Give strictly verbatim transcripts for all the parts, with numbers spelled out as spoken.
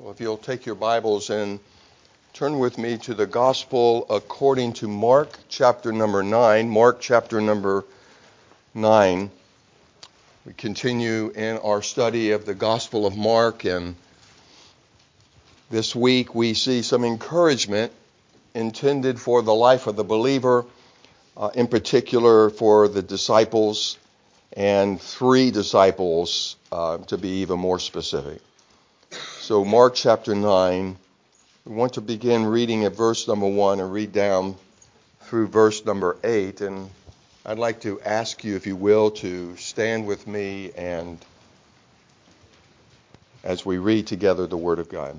Well, if you'll take your Bibles and turn with me to the Gospel according to Mark, chapter number nine. Mark, chapter number nine. We continue in our study of the Gospel of Mark, and this week we see some encouragement intended for the life of the believer, uh, in particular for the disciples, and three disciples, uh, to be even more specific. So Mark chapter nine, we want to begin reading at verse number one and read down through verse number eight. And I'd like to ask you, if you will, to stand with me and as we read together the Word of God.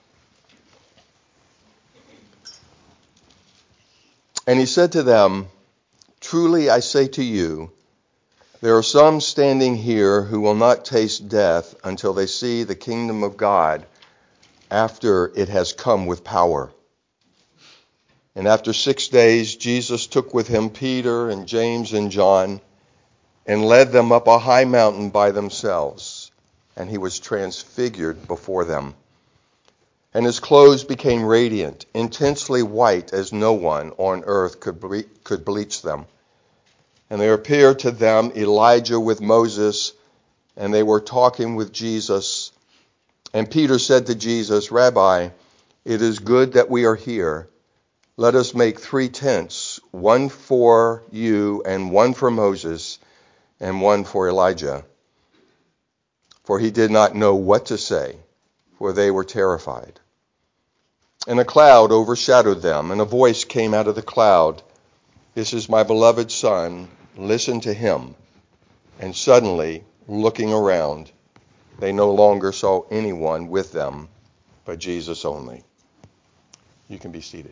And he said to them, "Truly I say to you, there are some standing here who will not taste death until they see the kingdom of God after it has come with power." And after six days, Jesus took with him Peter and James and John and led them up a high mountain by themselves. And he was transfigured before them. And his clothes became radiant, intensely white, as no one on earth could ble- could bleach them. And there appeared to them Elijah with Moses, and they were talking with Jesus. And Peter said to Jesus, "Rabbi, it is good that we are here. Let us make three tents, one for you and one for Moses and one for Elijah." For he did not know what to say, for they were terrified. And a cloud overshadowed them, and a voice came out of the cloud, "This is my beloved Son. Listen to him." And suddenly, looking around, they no longer saw anyone with them, but Jesus only. You can be seated.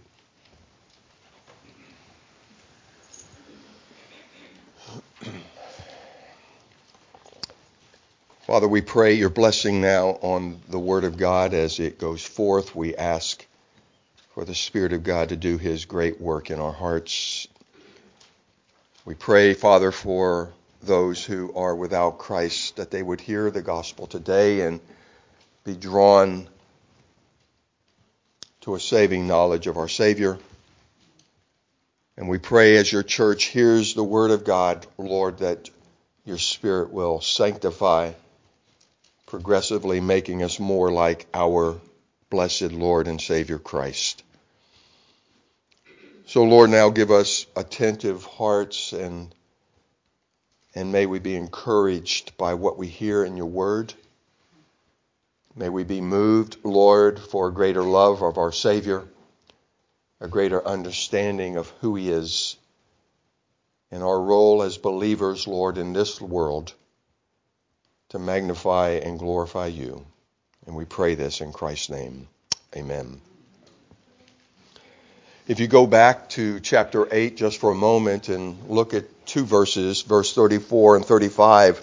Father, we pray your blessing now on the Word of God as it goes forth. We ask for the Spirit of God to do his great work in our hearts. We pray, Father, for those who are without Christ, that they would hear the gospel today and be drawn to a saving knowledge of our Savior. And we pray as your church hears the word of God, Lord, that your Spirit will sanctify, progressively making us more like our blessed Lord and Savior Christ. So, Lord, now give us attentive hearts, and and may we be encouraged by what we hear in your word. May we be moved, Lord, for a greater love of our Savior, a greater understanding of who he is, and our role as believers, Lord, in this world to magnify and glorify you. And we pray this in Christ's name. Amen. If you go back to chapter eight just for a moment and look at two verses, verse thirty-four and thirty-five,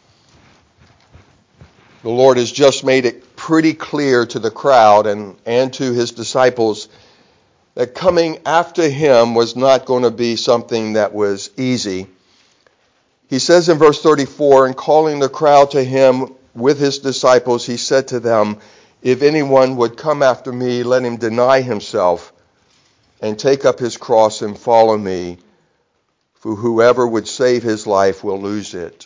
the Lord has just made it pretty clear to the crowd and, and to his disciples that coming after him was not going to be something that was easy. He says in verse thirty-four, "And calling the crowd to him with his disciples, he said to them, 'If anyone would come after me, let him deny himself and take up his cross and follow me. For whoever would save his life will lose it.'"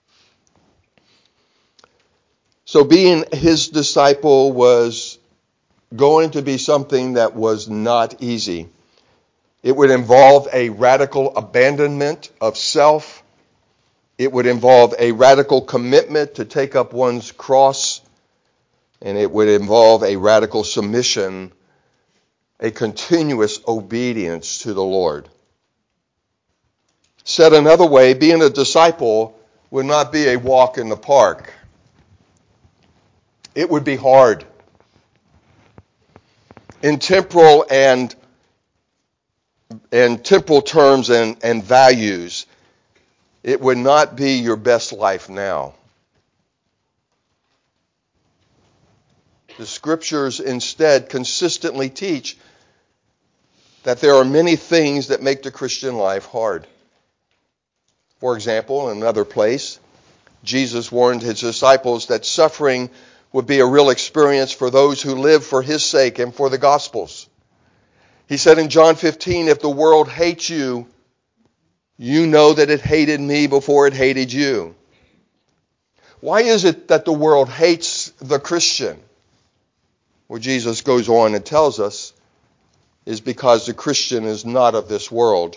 So being his disciple was going to be something that was not easy. It would involve a radical abandonment of self. It would involve a radical commitment to take up one's cross. And it would involve a radical submission, a continuous obedience to the Lord. Said another way, being a disciple would not be a walk in the park. It would be hard. In temporal and in temporal terms and, and values, it would not be your best life now. The scriptures instead consistently teach that there are many things that make the Christian life hard. For example, in another place, Jesus warned his disciples that suffering would be a real experience for those who live for his sake and for the gospel's. He said in John fifteen, if the world hates you, you know that it hated me before it hated you. Why is it that the world hates the Christian? Well, Jesus goes on and tells us, is because the Christian is not of this world.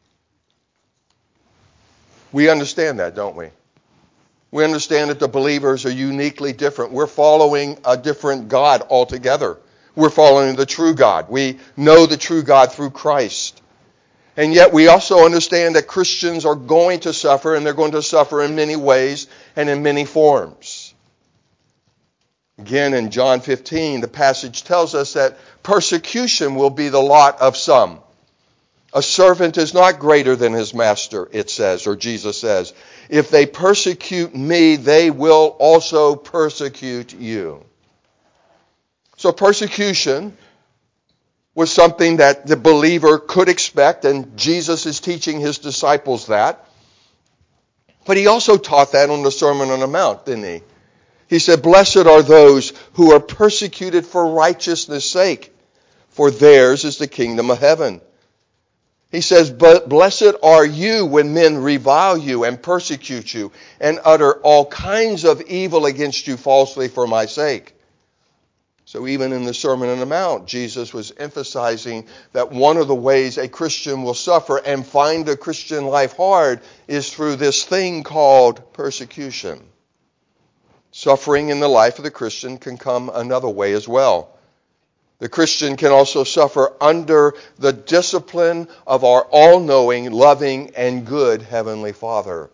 We understand that, don't we? We understand that the believers are uniquely different. We're following a different God altogether. We're following the true God. We know the true God through Christ. And yet we also understand that Christians are going to suffer, and they're going to suffer in many ways and in many forms. Again, in John fifteen, the passage tells us that persecution will be the lot of some. A servant is not greater than his master, it says, or Jesus says. If they persecute me, they will also persecute you. So persecution was something that the believer could expect, and Jesus is teaching his disciples that. But he also taught that on the Sermon on the Mount, didn't he? He said, blessed are those who are persecuted for righteousness' sake, for theirs is the kingdom of heaven. He says, but blessed are you when men revile you and persecute you and utter all kinds of evil against you falsely for my sake. So even in the Sermon on the Mount, Jesus was emphasizing that one of the ways a Christian will suffer and find the Christian life hard is through this thing called persecution. Suffering in the life of the Christian can come another way as well. The Christian can also suffer under the discipline of our all-knowing, loving, and good Heavenly Father.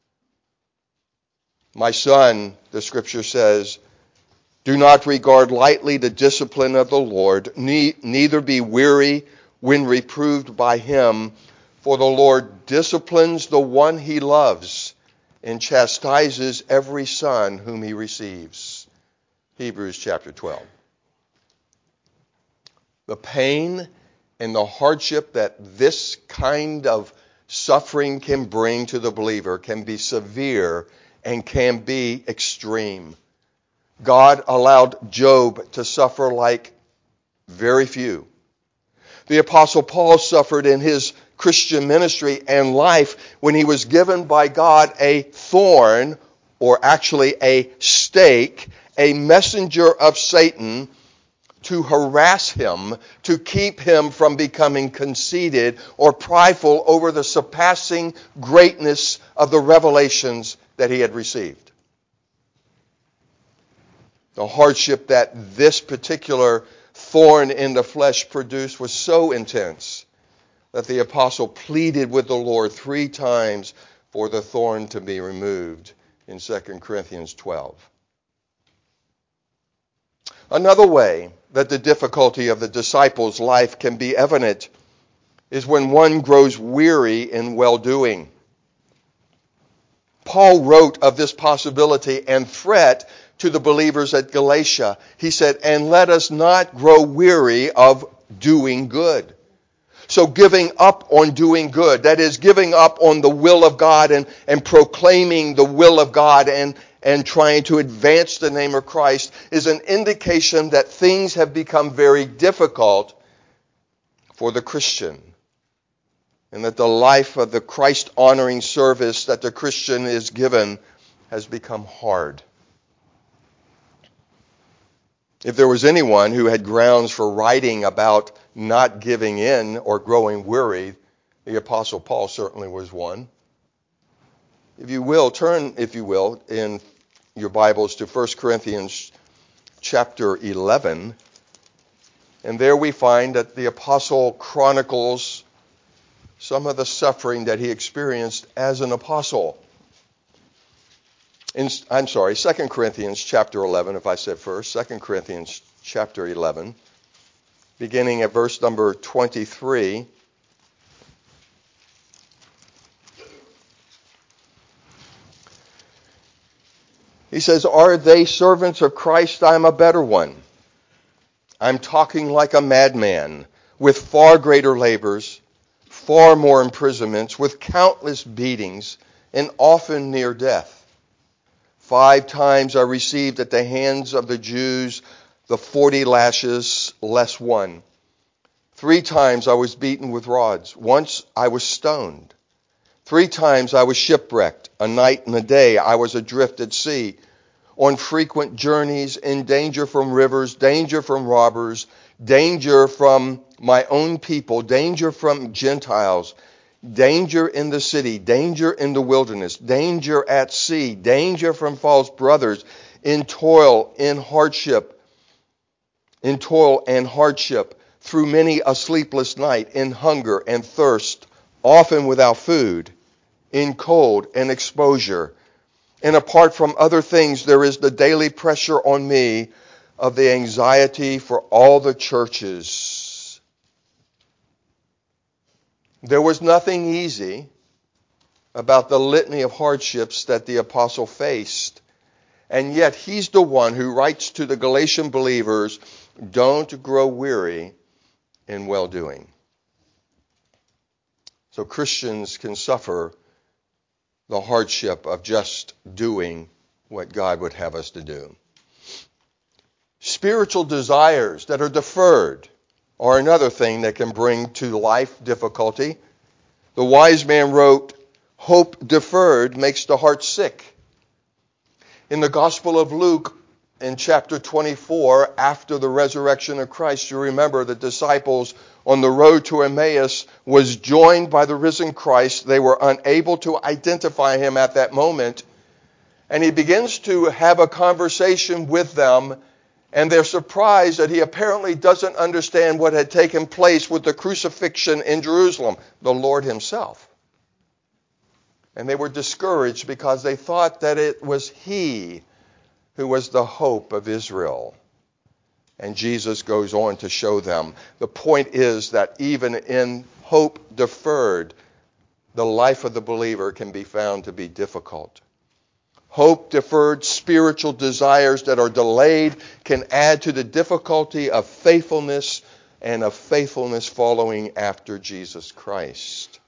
My son, the Scripture says, do not regard lightly the discipline of the Lord, ne- neither be weary when reproved by him, for the Lord disciplines the one he loves and chastises every son whom he receives. Hebrews chapter twelve. The pain and the hardship that this kind of suffering can bring to the believer can be severe and can be extreme. God allowed Job to suffer like very few. The Apostle Paul suffered in his Christian ministry and life when he was given by God a thorn, or actually a stake, a messenger of Satan, to harass him, to keep him from becoming conceited or prideful over the surpassing greatness of the revelations that he had received. The hardship that this particular thorn in the flesh produced was so intense that the apostle pleaded with the Lord three times for the thorn to be removed in Second Corinthians twelve. Another way that the difficulty of the disciples' life can be evident is when one grows weary in well-doing. Paul wrote of this possibility and threat to the believers at Galatia. He said, and let us not grow weary of doing good. So giving up on doing good, that is giving up on the will of God and, and proclaiming the will of God and, and trying to advance the name of Christ, is an indication that things have become very difficult for the Christian. And that the life of the Christ-honoring service that the Christian is given has become hard. If there was anyone who had grounds for writing about not giving in or growing weary, the Apostle Paul certainly was one. If you will, turn, if you will, in your Bibles to First Corinthians chapter eleven. And there we find that the Apostle chronicles some of the suffering that he experienced as an apostle. In, I'm sorry, Second Corinthians chapter eleven, if I said first, Second Corinthians chapter eleven, beginning at verse number twenty-three. He says, are they servants of Christ? I'm a better one. I'm talking like a madman, with far greater labors, far more imprisonments, with countless beatings, and often near death. Five times I received at the hands of the Jews the forty lashes less one. Three times I was beaten with rods. Once I was stoned. Three times I was shipwrecked. A night and a day I was adrift at sea, on frequent journeys, in danger from rivers, danger from robbers, danger from my own people, danger from Gentiles, danger in the city, danger in the wilderness, danger at sea, danger from false brothers, in toil, in hardship, in toil and hardship, through many a sleepless night, in hunger and thirst, often without food, in cold and exposure. And apart from other things, there is the daily pressure on me of the anxiety for all the churches. There was nothing easy about the litany of hardships that the apostle faced. And yet he's the one who writes to the Galatian believers, don't grow weary in well-doing. So Christians can suffer the hardship of just doing what God would have us to do. Spiritual desires that are deferred are another thing that can bring to life difficulty. The wise man wrote, hope deferred makes the heart sick. In the Gospel of Luke, in chapter twenty-four, after the resurrection of Christ, you remember the disciples on the road to Emmaus was joined by the risen Christ. They were unable to identify him at that moment. And he begins to have a conversation with them, and they're surprised that he apparently doesn't understand what had taken place with the crucifixion in Jerusalem, the Lord himself. And they were discouraged because they thought that it was he who was the hope of Israel. And Jesus goes on to show them. The point is that even in hope deferred, the life of the believer can be found to be difficult. Hope deferred, spiritual desires that are delayed can add to the difficulty of faithfulness and of faithfulness following after Jesus Christ.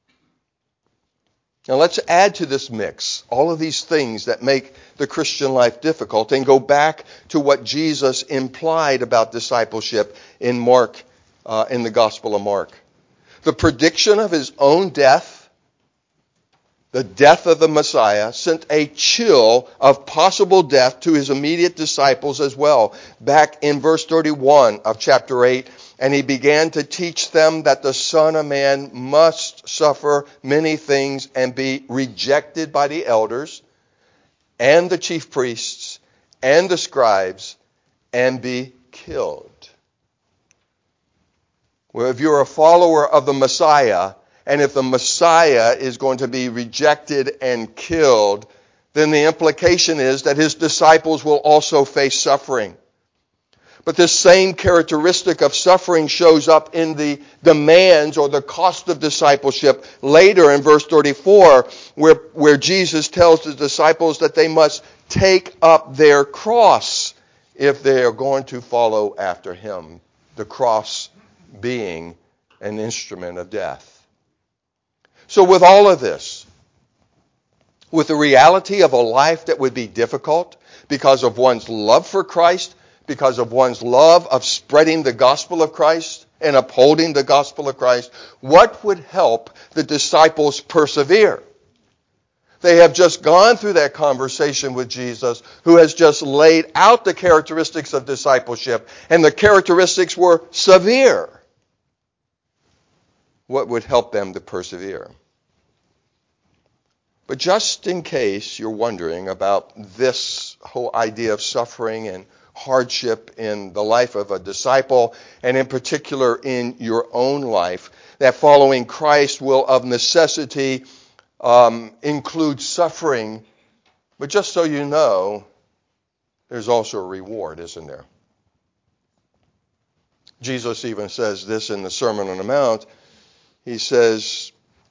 Now let's add to this mix all of these things that make the Christian life difficult and go back to what Jesus implied about discipleship in Mark, uh, in the Gospel of Mark. The prediction of his own death, the death of the Messiah, sent a chill of possible death to his immediate disciples as well. Back in verse thirty-one of chapter eight, and he began to teach them that the Son of Man must suffer many things and be rejected by the elders and the chief priests and the scribes and be killed. Well, if you're a follower of the Messiah, and if the Messiah is going to be rejected and killed, then the implication is that his disciples will also face suffering. But this same characteristic of suffering shows up in the demands or the cost of discipleship later in verse thirty-four, where, where Jesus tells the disciples that they must take up their cross if they are going to follow after him. The cross being an instrument of death. So with all of this, with the reality of a life that would be difficult because of one's love for Christ, because of one's love of spreading the gospel of Christ and upholding the gospel of Christ, what would help the disciples persevere? They have just gone through that conversation with Jesus, who has just laid out the characteristics of discipleship, and the characteristics were severe. What would help them to persevere? But just in case you're wondering about this whole idea of suffering and hardship in the life of a disciple, and in particular in your own life, that following Christ will of necessity um, include suffering. But just so you know, there's also a reward, isn't there? Jesus even says this in the Sermon on the Mount. He says,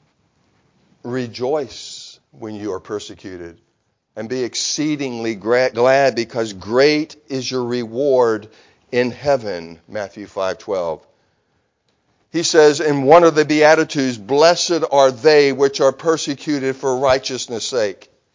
rejoice when you are persecuted, and be exceedingly glad, because great is your reward in heaven. Matthew five twelve. He says in one of the Beatitudes, blessed are they which are persecuted for righteousness' sake,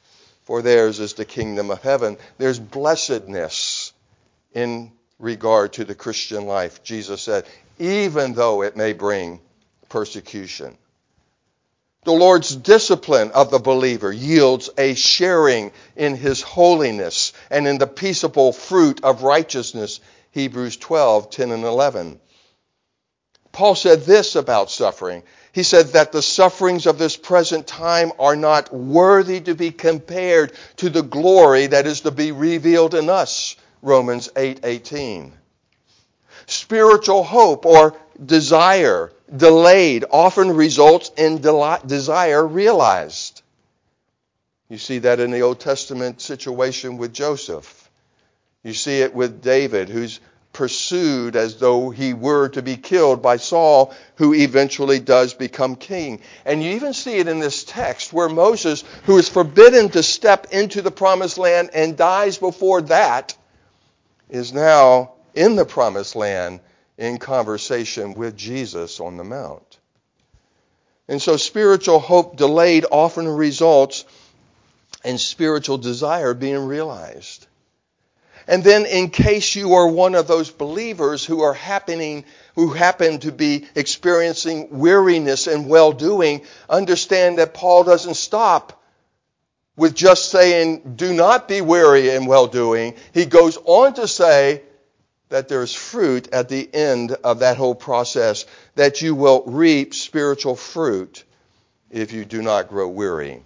for theirs is the kingdom of heaven. There's blessedness in regard to the Christian life, Jesus said, even though it may bring persecution. The Lord's discipline of the believer yields a sharing in his holiness and in the peaceable fruit of righteousness, Hebrews twelve, ten and eleven. Paul said this about suffering. He said that the sufferings of this present time are not worthy to be compared to the glory that is to be revealed in us, Romans eight eighteen. Spiritual hope or desire delayed often results in desire realized. You see that in the Old Testament situation with Joseph. You see it with David, who's pursued as though he were to be killed by Saul, who eventually does become king. And you even see it in this text where Moses, who is forbidden to step into the promised land and dies before that, is now in the promised land in conversation with Jesus on the Mount. And so spiritual hope delayed often results in spiritual desire being realized. And then in case you are one of those believers who are happening, who happen to be experiencing weariness and well-doing, understand that Paul doesn't stop with just saying, do not be weary in well-doing. He goes on to say that there's fruit at the end of that whole process, that you will reap spiritual fruit if you do not grow weary.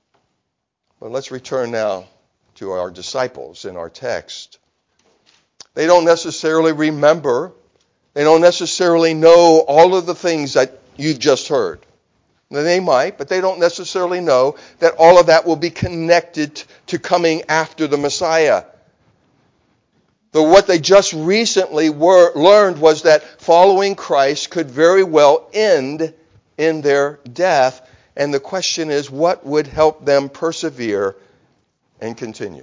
But let's return now to our disciples in our text. They don't necessarily remember, they don't necessarily know all of the things that you've just heard. They might, but they don't necessarily know that all of that will be connected to coming after the Messiah. But what they just recently were, learned was that following Christ could very well end in their death. And the question is, what would help them persevere and continue?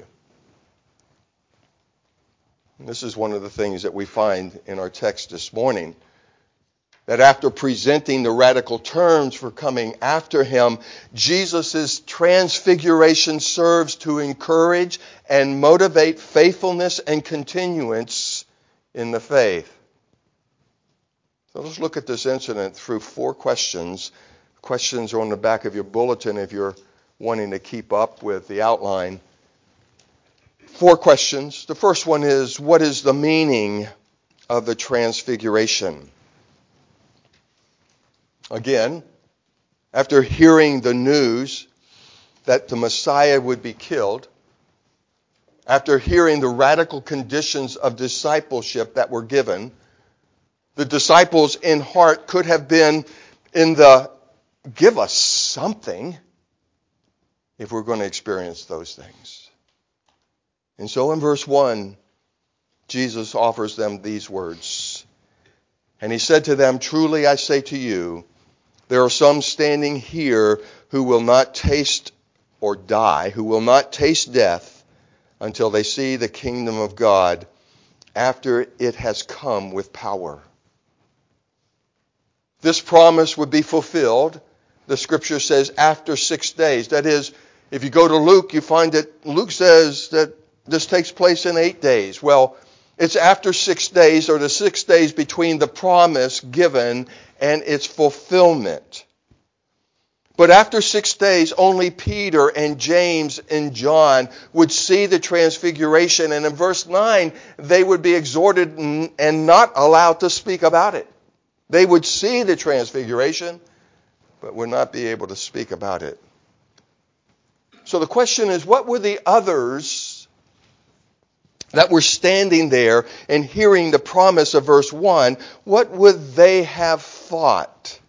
And this is one of the things that we find in our text this morning. That after presenting the radical terms for coming after him, Jesus' transfiguration serves to encourage and motivate faithfulness and continuance in the faith. So let's look at this incident through four questions. Questions are on the back of your bulletin if you're wanting to keep up with the outline. Four questions. The first one is, what is the meaning of the transfiguration? Again, after hearing the news that the Messiah would be killed, after hearing the radical conditions of discipleship that were given, the disciples in heart could have been in the, give us something if we're going to experience those things. And so in verse one, Jesus offers them these words. And he said to them, truly I say to you, there are some standing here who will not taste or die, who will not taste death until they see the kingdom of God after it has come with power. This promise would be fulfilled, the scripture says, after six days. That is, if you go to Luke, you find that Luke says that this takes place in eight days. Well, it's after six days, or the six days between the promise given and its fulfillment. But after six days, only Peter and James and John would see the transfiguration. And in verse nine, they would be exhorted and not allowed to speak about it. They would see the transfiguration, but would not be able to speak about it. So the question is, what were the others that were standing there and hearing the promise of verse one, what would they have thought?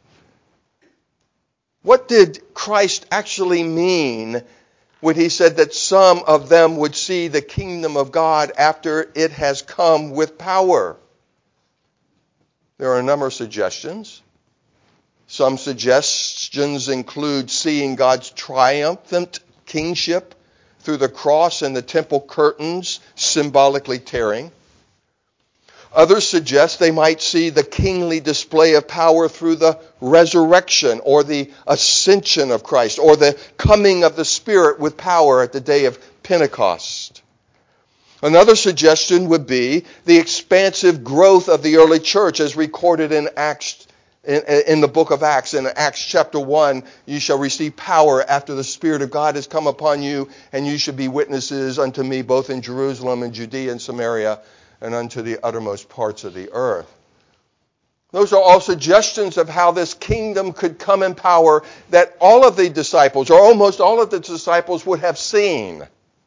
What did Christ actually mean when he said that some of them would see the kingdom of God after it has come with power? There are a number of suggestions. Some suggestions include seeing God's triumphant kingship through the cross and the temple curtains symbolically tearing. Others suggest they might see the kingly display of power through the resurrection or the ascension of Christ or the coming of the Spirit with power at the day of Pentecost. Another suggestion would be the expansive growth of the early church as recorded in Acts, in, in the book of Acts. In Acts chapter one, you shall receive power after the Spirit of God has come upon you, and you shall be witnesses unto me both in Jerusalem and Judea and Samaria and unto the uttermost parts of the earth. Those are all suggestions of how this kingdom could come in power that all of the disciples, or almost all of the disciples, would have seen.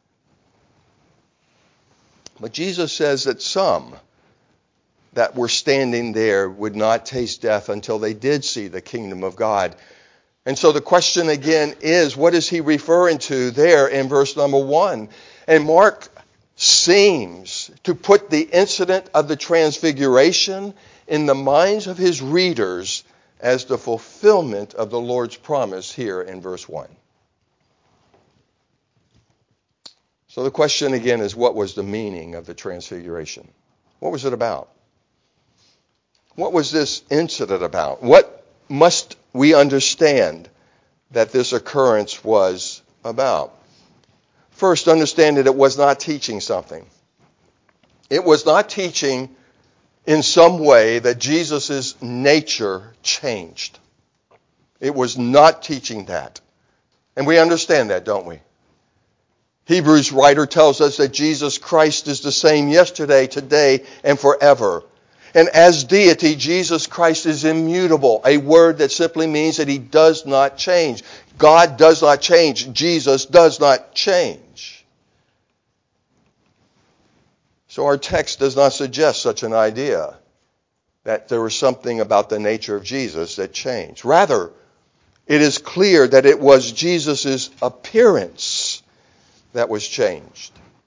But Jesus says that some that were standing there would not taste death until they did see the kingdom of God. And so the question again is, what is he referring to there in verse number one? And Mark seems to put the incident of the transfiguration in the minds of his readers as the fulfillment of the Lord's promise here in verse one. So the question again is, what was the meaning of the transfiguration? What was it about? What was this incident about? What must we understand that this occurrence was about? First, understand that it was not teaching something. It was not teaching in some way that Jesus' nature changed. It was not teaching that. And we understand that, don't we? Hebrews writer tells us that Jesus Christ is the same yesterday, today, and forever. And as deity, Jesus Christ is immutable, a word that simply means that he does not change. God does not change. Jesus does not change. So our text does not suggest such an idea, that there was something about the nature of Jesus that changed. Rather, it is clear that it was Jesus' appearance that was changed.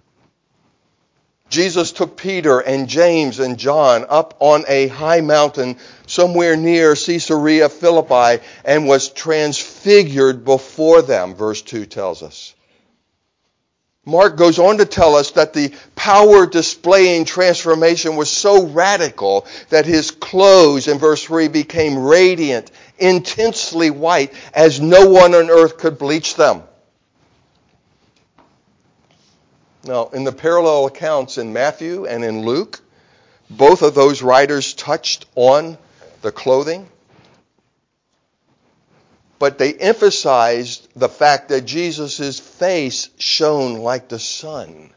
Jesus took Peter and James and John up on a high mountain somewhere near Caesarea Philippi and was transfigured before them, verse two tells us. Mark goes on to tell us that the power displaying transformation was so radical that his clothes, in verse three, became radiant, intensely white, as no one on earth could bleach them. Now, in the parallel accounts in Matthew and in Luke, both of those writers touched on the clothing, but they emphasized the fact that Jesus' face shone like the sun.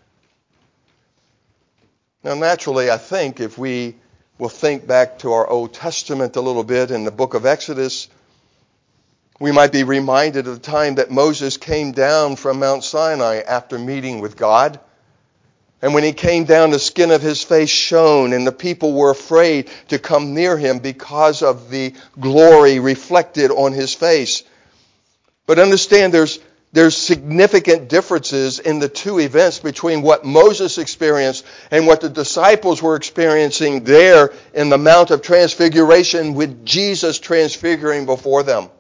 Now, naturally, I think if we will think back to our Old Testament a little bit in the book of Exodus, we might be reminded of the time that Moses came down from Mount Sinai after meeting with God. And when he came down, the skin of his face shone, and the people were afraid to come near him because of the glory reflected on his face. But understand, there's, there's significant differences in the two events between what Moses experienced and what the disciples were experiencing there in the Mount of Transfiguration with Jesus transfiguring before them.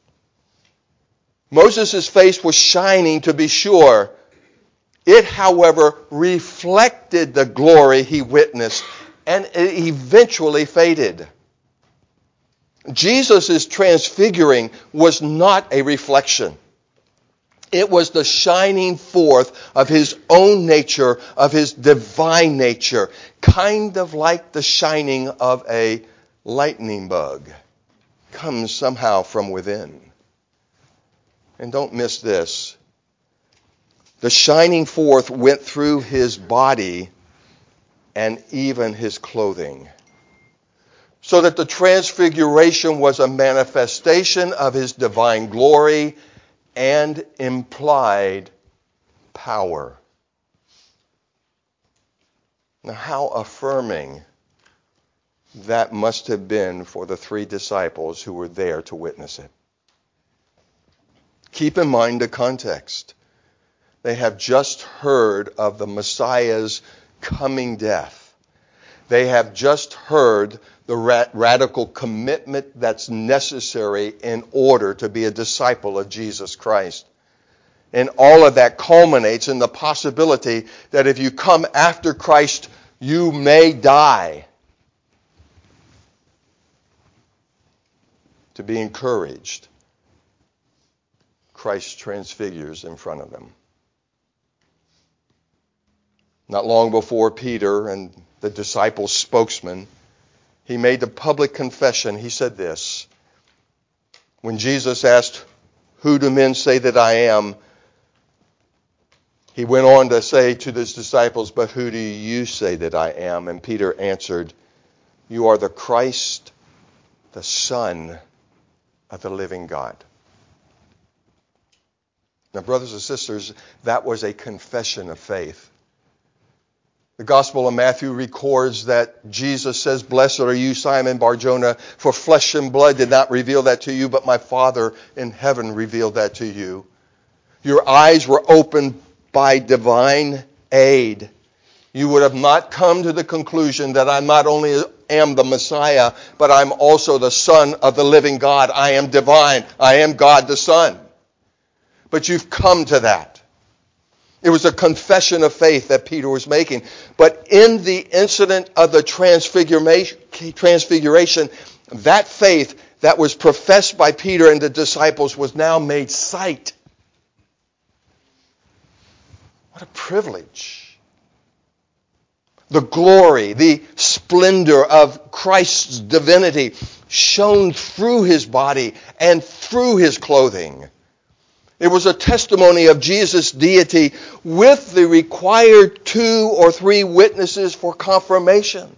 Moses' face was shining, to be sure. It, however, reflected the glory he witnessed, and it eventually faded. Jesus' transfiguring was not a reflection. It was the shining forth of his own nature, of his divine nature, kind of like the shining of a lightning bug, comes somehow from within. And don't miss this. The shining forth went through his body and even his clothing, so that the transfiguration was a manifestation of his divine glory and implied power. Now, how affirming that must have been for the three disciples who were there to witness it. Keep in mind the context. They have just heard of the Messiah's coming death. They have just heard the ra- radical commitment that's necessary in order to be a disciple of Jesus Christ. And all of that culminates in the possibility that if you come after Christ, you may die. to be encouraged, Christ transfigures in front of them. Not long before Peter and the disciples' spokesman, he made the public confession. He said this. When Jesus asked, "Who do men say that I am?" he went on to say to his disciples, "But who do you say that I am?" And Peter answered, "You are the Christ, the Son of the living God." Now, brothers and sisters, that was a confession of faith. The Gospel of Matthew records that Jesus says, "Blessed are you, Simon Bar-Jonah, for flesh and blood did not reveal that to you, but my Father in heaven revealed that to you." Your eyes were opened by divine aid. You would have not come to the conclusion that I not only am the Messiah, but I'm also the Son of the living God. I am divine. I am God the Son. But you've come to that. It was a confession of faith that Peter was making. But in the incident of the transfiguration, that faith that was professed by Peter and the disciples was now made sight. What a privilege. The glory, the splendor of Christ's divinity shone through his body and through his clothing. It was a testimony of Jesus' deity with the required two or three witnesses for confirmation.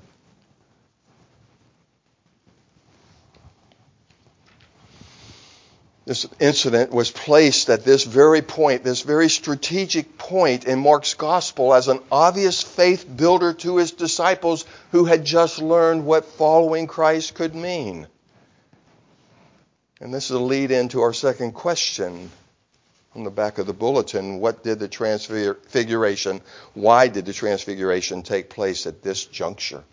This incident was placed at this very point, this very strategic point in Mark's gospel as an obvious faith builder to his disciples who had just learned what following Christ could mean. And this is a lead into our second question on the back of the bulletin. What did the transfiguration, why did the transfiguration take place at this juncture?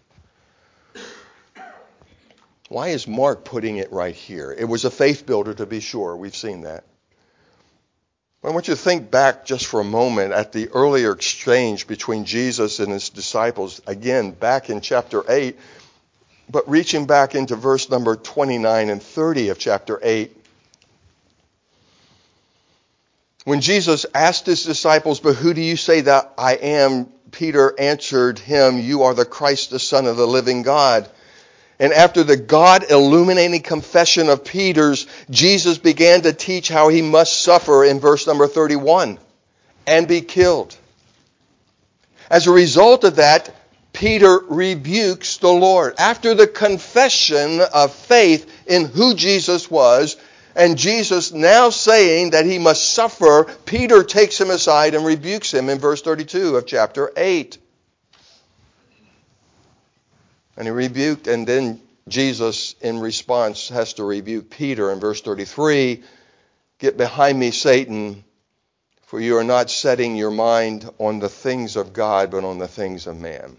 Why is Mark putting it right here? It was a faith builder, to be sure. We've seen that. I want you to think back just for a moment at the earlier exchange between Jesus and his disciples, again, back in chapter eight, but reaching back into verse number twenty-nine and thirty of chapter eight. When Jesus asked his disciples, "But who do you say that I am?" Peter answered him, "You are the Christ, the Son of the living God." And after the God-illuminating confession of Peter's, Jesus began to teach how he must suffer in verse number thirty-one and be killed. As a result of that, Peter rebukes the Lord. After the confession of faith in who Jesus was, and Jesus now saying that he must suffer, Peter takes him aside and rebukes him in verse thirty-two of chapter eight. And he rebuked, and then Jesus in response has to rebuke Peter in verse thirty-three. "Get behind me, Satan, for you are not setting your mind on the things of God, but on the things of man."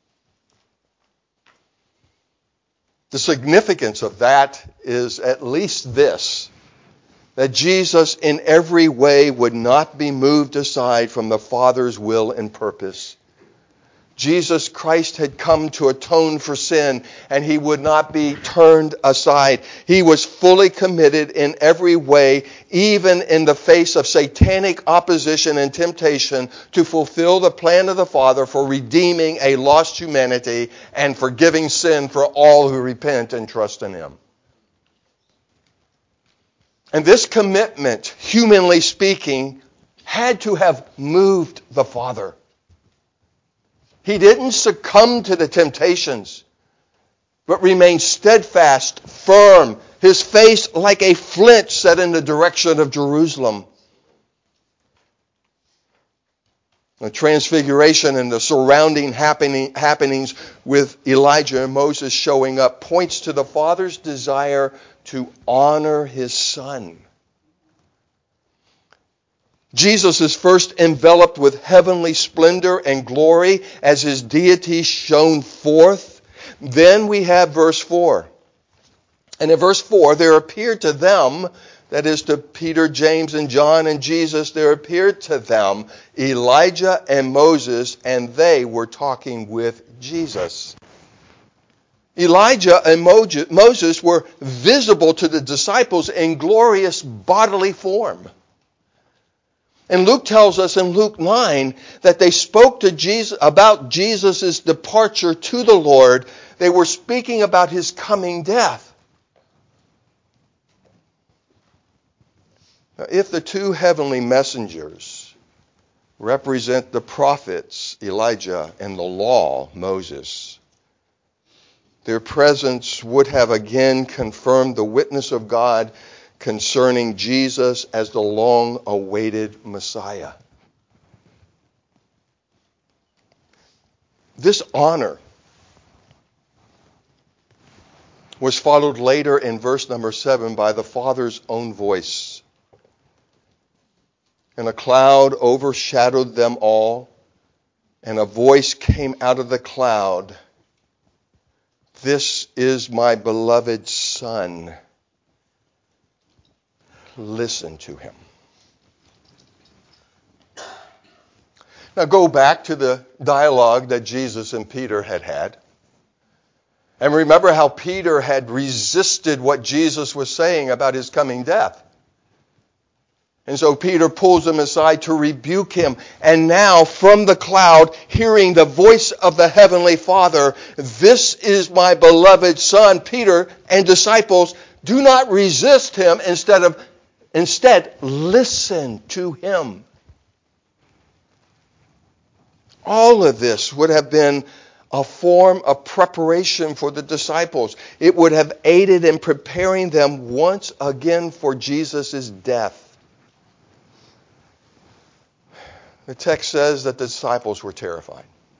The significance of that is at least this, that Jesus in every way would not be moved aside from the Father's will and purpose. Jesus Christ had come to atone for sin, and he would not be turned aside. He was fully committed in every way, even in the face of satanic opposition and temptation, to fulfill the plan of the Father for redeeming a lost humanity and forgiving sin for all who repent and trust in him. And this commitment, humanly speaking, had to have moved the Father. He didn't succumb to the temptations, but remained steadfast, firm, his face like a flint set in the direction of Jerusalem. The transfiguration and the surrounding happening, happenings with Elijah and Moses showing up points to the Father's desire to honor his Son. Jesus is first enveloped with heavenly splendor and glory as his deity shone forth. Then we have verse four. And in verse four, there appeared to them, that is to Peter, James, and John and Jesus, there appeared to them Elijah and Moses, and they were talking with Jesus. Elijah and Moses were visible to the disciples in glorious bodily form. And Luke tells us in Luke nine that they spoke to Jesus about Jesus' departure to the Lord. They were speaking about his coming death. Now, if the two heavenly messengers represent the prophets, Elijah, and the law, Moses, their presence would have again confirmed the witness of God concerning Jesus as the long-awaited Messiah. This honor was followed later in verse number seven by the Father's own voice. And a cloud overshadowed them all, and a voice came out of the cloud. This is my beloved Son. Listen to him. Now go back to the dialogue that Jesus and Peter had had. And remember how Peter had resisted what Jesus was saying about his coming death. And so Peter pulls him aside to rebuke him. And now from the cloud, hearing the voice of the Heavenly Father, this is my beloved Son. Peter and disciples, do not resist him. Instead of, instead, listen to him. All of this would have been a form of preparation for the disciples. It would have aided in preparing them once again for Jesus' death. The text says that the disciples were terrified.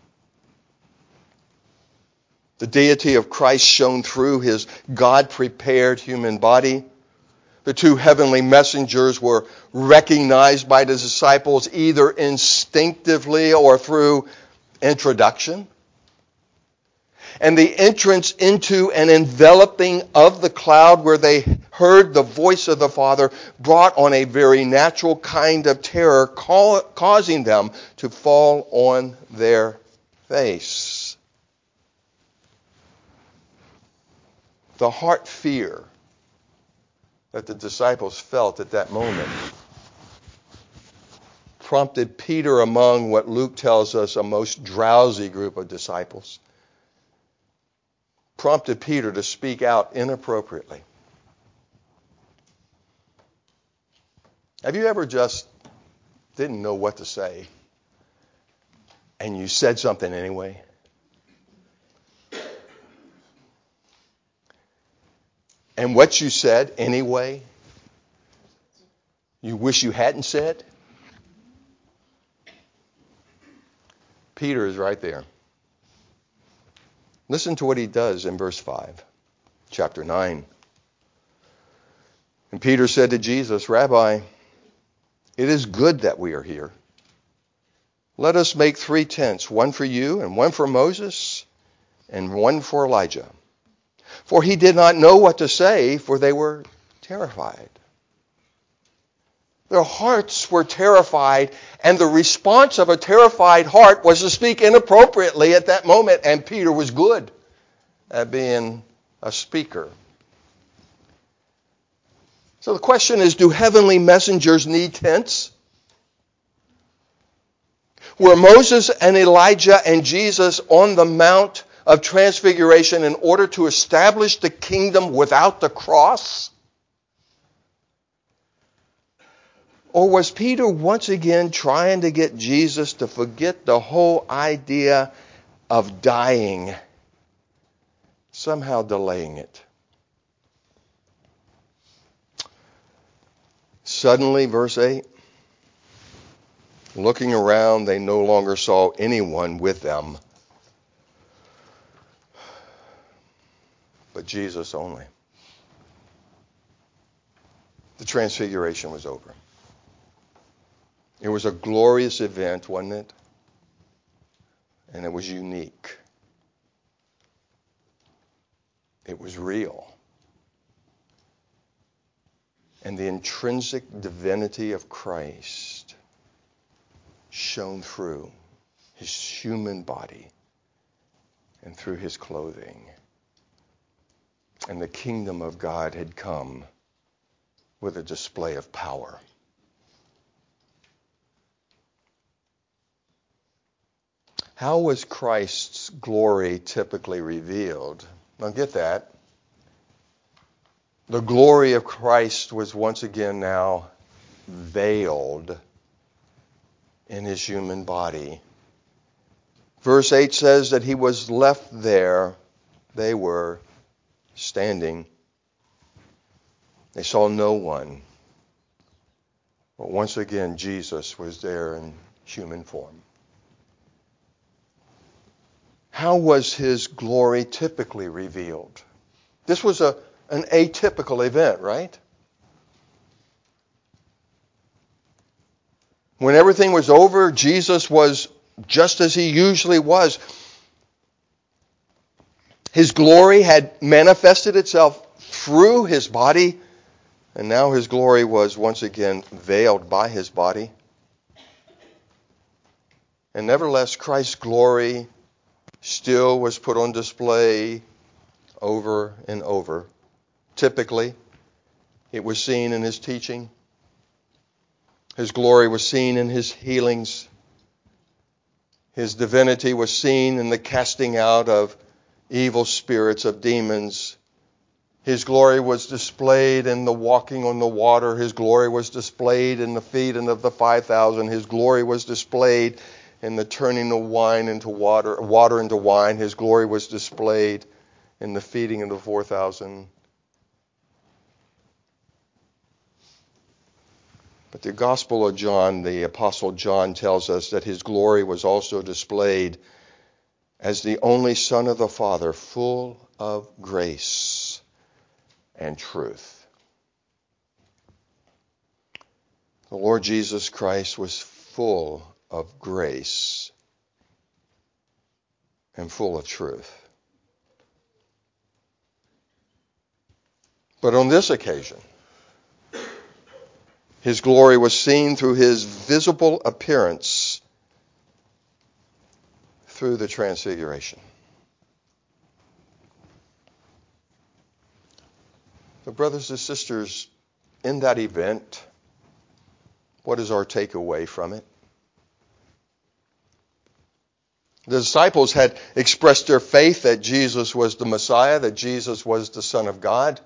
The deity of Christ shone through his God-prepared human body. The two heavenly messengers were recognized by the disciples either instinctively or through introduction. And the entrance into an enveloping of the cloud where they heard the voice of the Father brought on a very natural kind of terror, causing them to fall on their face. The heart fear that the disciples felt at that moment prompted Peter among what Luke tells us a most drowsy group of disciples. Prompted Peter to speak out inappropriately. Have you ever just didn't know what to say and you said something anyway? And what you said anyway, you wish you hadn't said? Peter is right there. Listen to what he does in verse five, chapter nine. And Peter said to Jesus, Rabbi, it is good that we are here. Let us make three tents, one for you and one for Moses and one for Elijah. For he did not know what to say, for they were terrified. Their hearts were terrified, and the response of a terrified heart was to speak inappropriately at that moment, and Peter was good at being a speaker. So the question is, do heavenly messengers need tents? Were Moses and Elijah and Jesus on the Mount of Transfiguration in order to establish the kingdom without the cross? Or was Peter once again trying to get Jesus to forget the whole idea of dying, somehow delaying it? Suddenly, verse eight, looking around, they no longer saw anyone with them, but Jesus only. The transfiguration was over. It was a glorious event, wasn't it? And it was unique. It was real. And the intrinsic divinity of Christ shone through his human body and through his clothing. And the kingdom of God had come with a display of power. How was Christ's glory typically revealed? Now get that. The glory of Christ was once again now veiled in his human body. Verse eight says that he was left there. They were standing. They saw no one. But once again, Jesus was there in human form. How was his glory typically revealed? This was a, an atypical event, right? When everything was over, Jesus was just as he usually was. His glory had manifested itself through his body, and now his glory was once again veiled by his body. And nevertheless, Christ's glory still was put on display over and over. Typically, it was seen in his teaching. His glory was seen in his healings. His divinity was seen in the casting out of evil spirits, of demons. His glory was displayed in the walking on the water. His glory was displayed in the feeding of the five thousand. His glory was displayed in the turning of wine into water, water into wine. His glory was displayed in the feeding of the four thousand. But the Gospel of John, the Apostle John tells us that his glory was also displayed as the only Son of the Father, full of grace and truth. The Lord Jesus Christ was full of grace and full of truth. But on this occasion, his glory was seen through his visible appearance through the transfiguration. So, brothers and sisters, in that event, what is our takeaway from it? The disciples had expressed their faith that Jesus was the Messiah, that Jesus was the Son of God.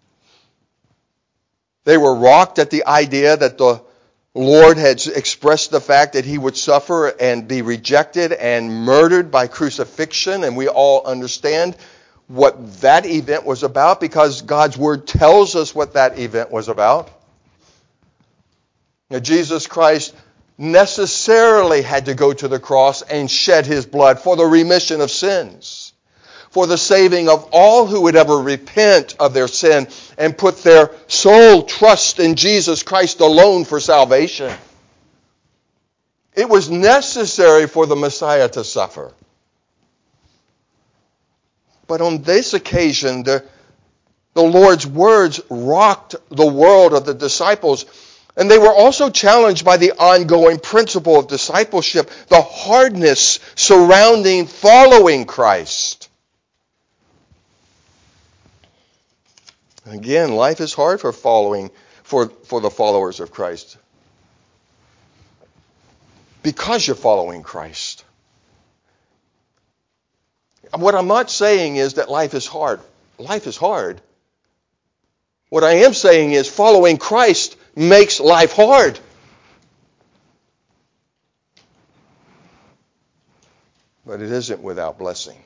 They were rocked at the idea that the Lord had expressed the fact that he would suffer and be rejected and murdered by crucifixion, and we all understand what that event was about because God's Word tells us what that event was about. Now, Jesus Christ necessarily had to go to the cross and shed his blood for the remission of sins, for the saving of all who would ever repent of their sin and put their sole trust in Jesus Christ alone for salvation. It was necessary for the Messiah to suffer. But on this occasion, the, the Lord's words rocked the world of the disciples. And they were also challenged by the ongoing principle of discipleship, the hardness surrounding following Christ. Again, life is hard for following for, for the followers of Christ. Because you're following Christ. What I'm not saying is that life is hard. Life is hard. What I am saying is following Christ makes life hard. But it isn't without blessing.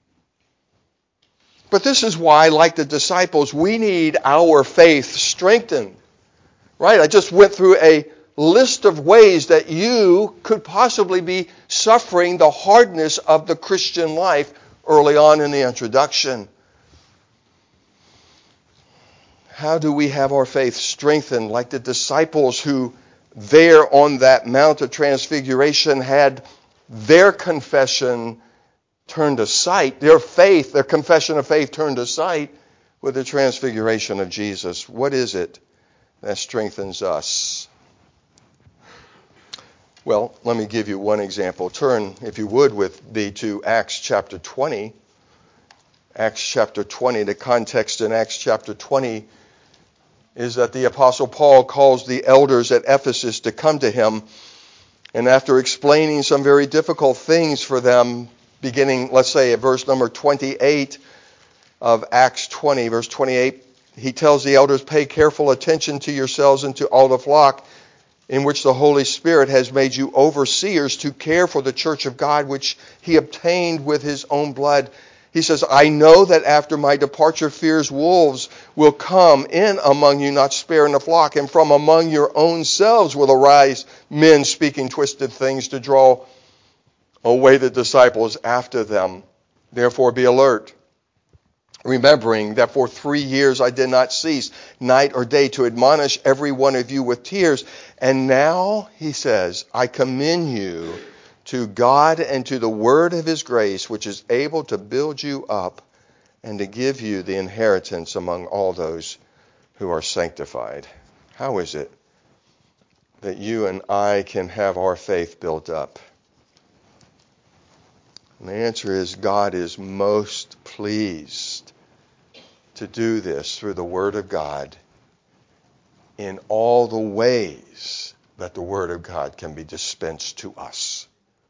But this is why, like the disciples, we need our faith strengthened. Right? I just went through a list of ways that you could possibly be suffering the hardness of the Christian life early on in the introduction. How do we have our faith strengthened like the disciples who there on that Mount of Transfiguration had their confession turned to sight, their faith, their confession of faith turned to sight with the transfiguration of Jesus? What is it that strengthens us? Well, let me give you one example. Turn, if you would, with me to Acts chapter twenty. Acts chapter twenty. The context in Acts chapter twenty is that the Apostle Paul calls the elders at Ephesus to come to him, and after explaining some very difficult things for them, beginning, let's say, at verse number twenty-eight of Acts twenty, verse twenty-eight, he tells the elders, pay careful attention to yourselves and to all the flock in which the Holy Spirit has made you overseers to care for the church of God, which he obtained with his own blood. He says, I know that after my departure fierce wolves will come in among you, not sparing the flock, and from among your own selves will arise men speaking twisted things to draw away the disciples after them. Therefore be alert, remembering that for three years I did not cease, night or day, to admonish every one of you with tears. And now, he says, I commend you to God and to the word of his grace, which is able to build you up and to give you the inheritance among all those who are sanctified. How is it that you and I can have our faith built up? And the answer is God is most pleased to do this through the Word of God in all the ways that the Word of God can be dispensed to us.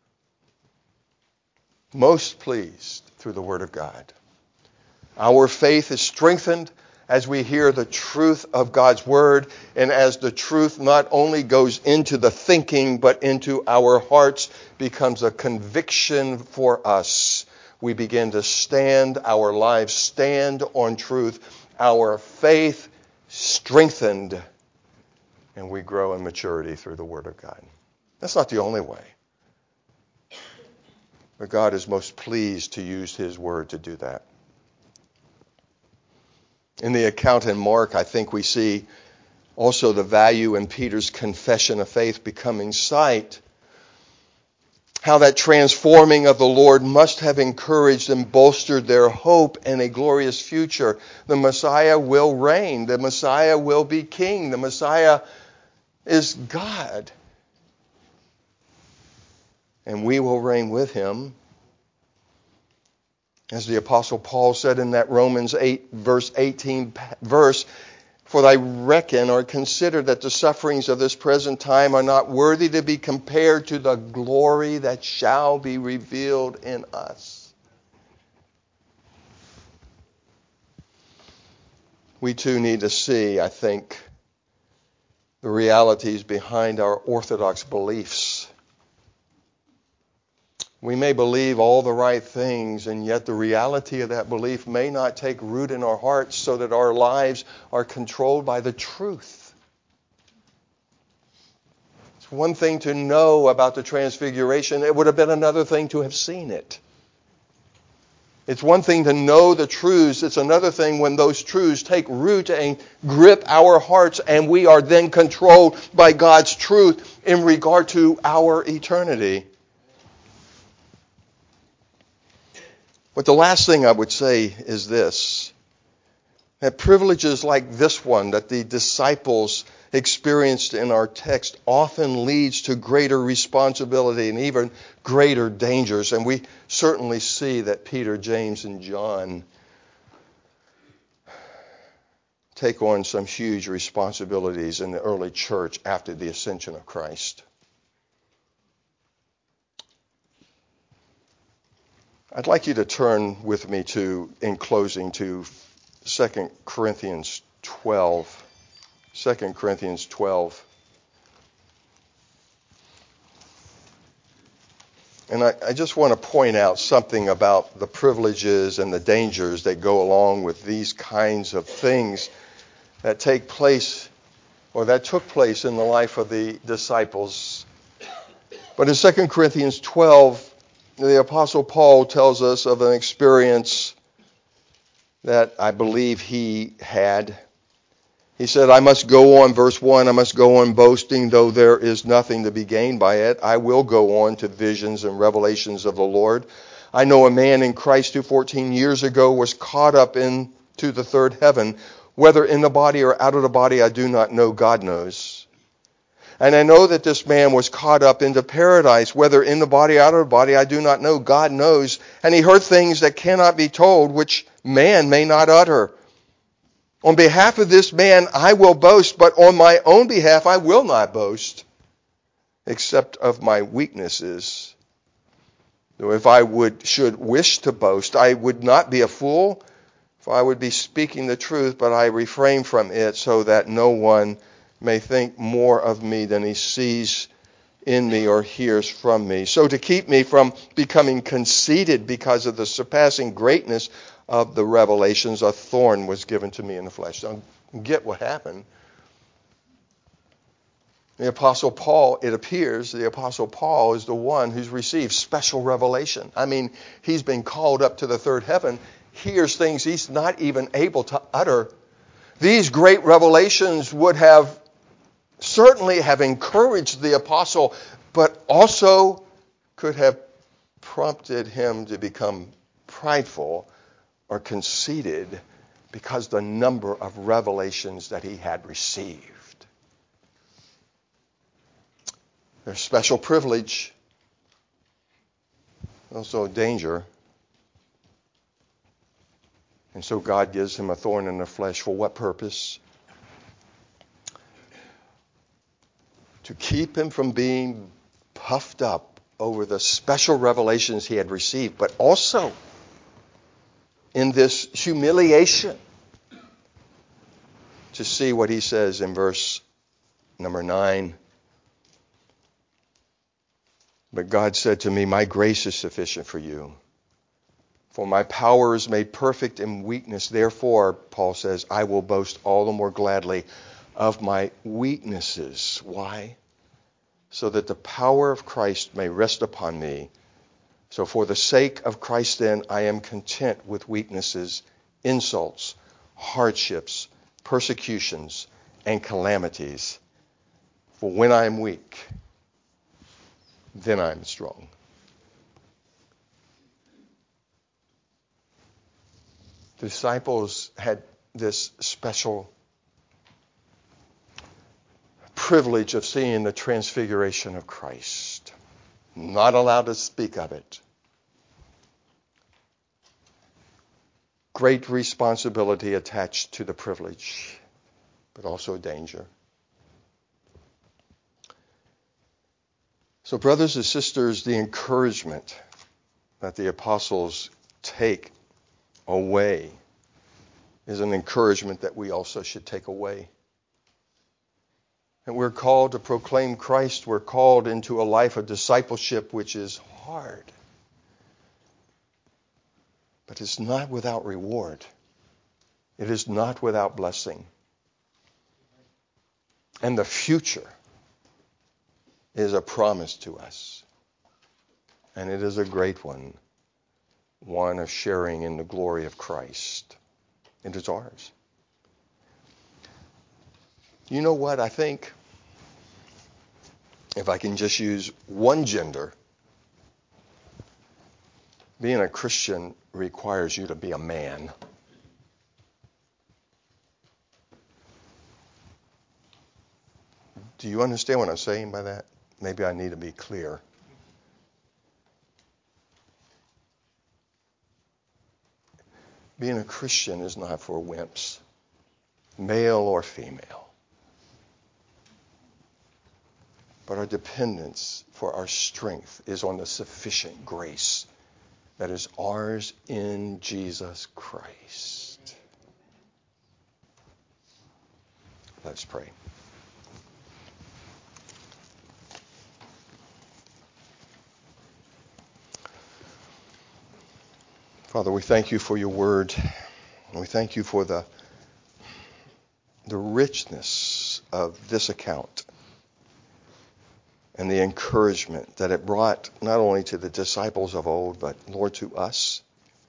Most pleased through the Word of God. Our faith is strengthened as we hear the truth of God's Word, and as the truth not only goes into the thinking, but into our hearts, becomes a conviction for us. We begin to stand, our lives stand on truth, our faith strengthened, and we grow in maturity through the Word of God. That's not the only way. But God is most pleased to use his Word to do that. In the account in Mark, I think we see also the value in Peter's confession of faith becoming sight. How that transforming of the Lord must have encouraged and bolstered their hope in a glorious future. The Messiah will reign. The Messiah will be king. The Messiah is God. And we will reign with him. As the Apostle Paul said in that Romans eight, verse eighteen verse, for I reckon or consider that the sufferings of this present time are not worthy to be compared to the glory that shall be revealed in us. We too need to see, I think, the realities behind our orthodox beliefs. We may believe all the right things, and yet the reality of that belief may not take root in our hearts so that our lives are controlled by the truth. It's one thing to know about the Transfiguration. It would have been another thing to have seen it. It's one thing to know the truths. It's another thing when those truths take root and grip our hearts, and we are then controlled by God's truth in regard to our eternity. But the last thing I would say is this, that privileges like this one that the disciples experienced in our text often leads to greater responsibility and even greater dangers. And we certainly see that Peter, James, and John take on some huge responsibilities in the early church after the ascension of Christ. I'd like you to turn with me to, in closing, to Second Corinthians twelve. Second Corinthians twelve. And I, I just want to point out something about the privileges and the dangers that go along with these kinds of things that take place, or that took place in the life of the disciples. But in Second Corinthians twelve, the Apostle Paul tells us of an experience that I believe he had. He said, I must go on, verse one, I must go on boasting, though there is nothing to be gained by it. I will go on to visions and revelations of the Lord. I know a man in Christ who fourteen years ago was caught up into the third heaven. Whether in the body or out of the body, I do not know, God knows. And I know that this man was caught up into paradise, whether in the body, out of the body, I do not know. God knows. And he heard things that cannot be told, which man may not utter. On behalf of this man, I will boast, but on my own behalf, I will not boast, except of my weaknesses. Though if I would, should wish to boast, I would not be a fool, for I would be speaking the truth, but I refrain from it so that no one may think more of me than he sees in me or hears from me. So to keep me from becoming conceited because of the surpassing greatness of the revelations, a thorn was given to me in the flesh. Now, get what happened. The Apostle Paul, it appears, the Apostle Paul is the one who's received special revelation. I mean, he's been called up to the third heaven, hears things he's not even able to utter. These great revelations would have certainly have encouraged the apostle, but also could have prompted him to become prideful or conceited because the number of revelations that he had received. There's special privilege, also danger. And so God gives him a thorn in the flesh. For what purpose? To keep him from being puffed up over the special revelations he had received, but also in this humiliation to see what he says in verse number nine. But God said to me, my grace is sufficient for you, for my power is made perfect in weakness. Therefore, Paul says, I will boast all the more gladly of my weaknesses. Why? So that the power of Christ may rest upon me. So for the sake of Christ then, I am content with weaknesses, insults, hardships, persecutions, and calamities. For when I am weak, then I am strong. The disciples had this special privilege of seeing the transfiguration of Christ. Not allowed to speak of it. Great responsibility attached to the privilege, but also danger. So, brothers and sisters, the encouragement that the apostles take away is an encouragement that we also should take away. And we're called to proclaim Christ. We're called into a life of discipleship, which is hard. But it's not without reward. It is not without blessing. And the future is a promise to us. And it is a great one. One of sharing in the glory of Christ. It is ours. You know what? I think if I can just use one gender, being a Christian requires you to be a man. Do you understand what I'm saying by that? Maybe I need to be clear. Being a Christian is not for wimps, male or female. But our dependence for our strength is on the sufficient grace that is ours in Jesus Christ. Let's pray. Father, we thank you for your word. And we thank you for the, the richness of this account and the encouragement that it brought not only to the disciples of old, but, Lord, to us.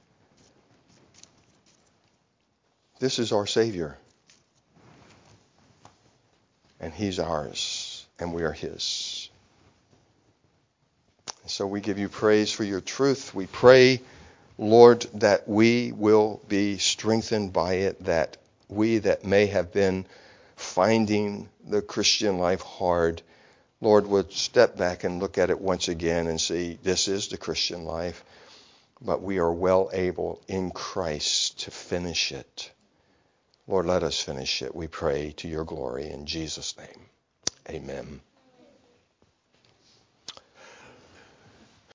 This is our Savior. And he's ours, and we are his. And so we give you praise for your truth. We pray, Lord, that we will be strengthened by it, that we that may have been finding the Christian life hard Lord, would step back and look at it once again and see this is the Christian life, but we are well able in Christ to finish it. Lord, let us finish it, we pray, to your glory. In Jesus' name, amen.